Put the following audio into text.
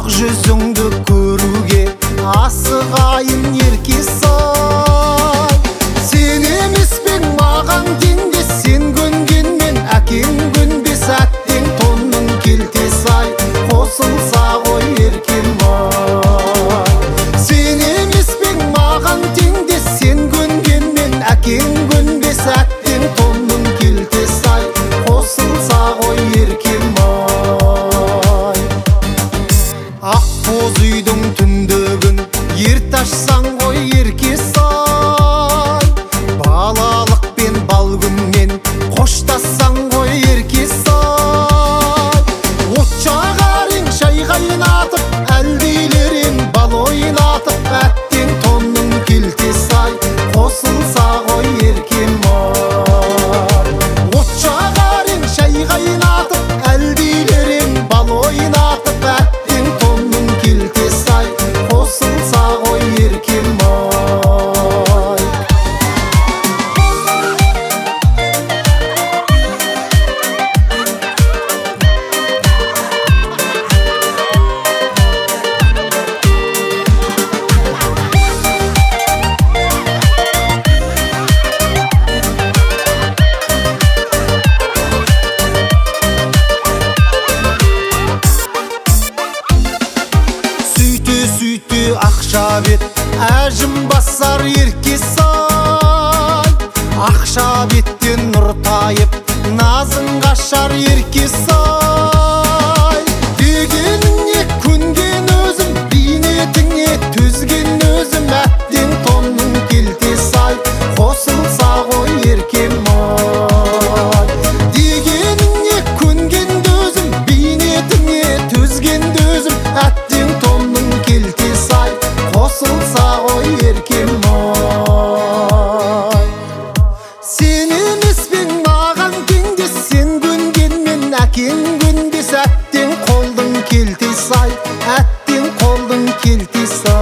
ақ жүзіңді көруге асығайын еркесай. Сен емеспең маған теңде, сен көнгенмен әкең көнбес, әттең тонның келтесі-ай, қосылса ғой еркем-ай. Сен емеспең маған теңде, сен көнгенмен әкең көнбес, әттең тонның келтесі-ай, қосылса ғой еркем-ай. Ақ боз үйдің түндігін ерт ашсаң ғой еркес-ай, балалық пен бал күнмен қоштассаң ғой еркес-ай. От жағарың шай қайнатып, әлдилерің бал ойнатып, әттең тонның келтесі-ай, қосылса ғой еркем-ай. От жағарың шай қайнатып, әлдилерің бал ойнатып, әттең тонның келтесі-ай, қосылса ғой еркем-ай. Сөйте ақша бет әжім басар еркес-ай, ақша беттен нұр тайып назың қашар еркес-ай. Дегеніңе көнген өзім, бейнетіңе төзген өзім, әттең тонның келтесі-ай, қосылса ғой еркем-ай. Дегеніңе көнген өзім, бейнетіңе төзген өзім, әттең тонның келтесі-ай, қосылса ғой еркем-ай. Сен емеспең маған теңде, сен көнгенмен әкең көнбес, әттең қолдың келтесі-ай, әттең қолдың келтесі-ай.